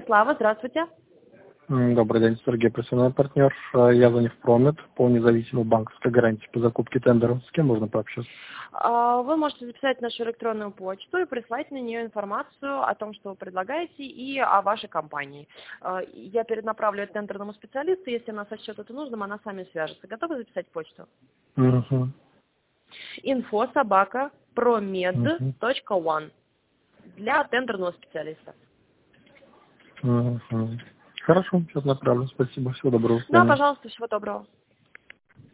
Слава, здравствуйте. Добрый день, Сергей, профессиональный партнер. Я звоню в Промет по независимой банковской гарантии по закупке тендера. С кем можно пообщаться? Вы можете записать нашу электронную почту и прислать на нее информацию о том, что вы предлагаете, и о вашей компании. Я перенаправлю это тендерному специалисту, если она сочтет это нужным, она с вами свяжется. Готовы записать почту? Угу. info@promed.one для тендерного специалиста. Угу. Хорошо, сейчас направлю. Спасибо. Всего доброго. До Да, свидания. пожалуйста, всего доброго.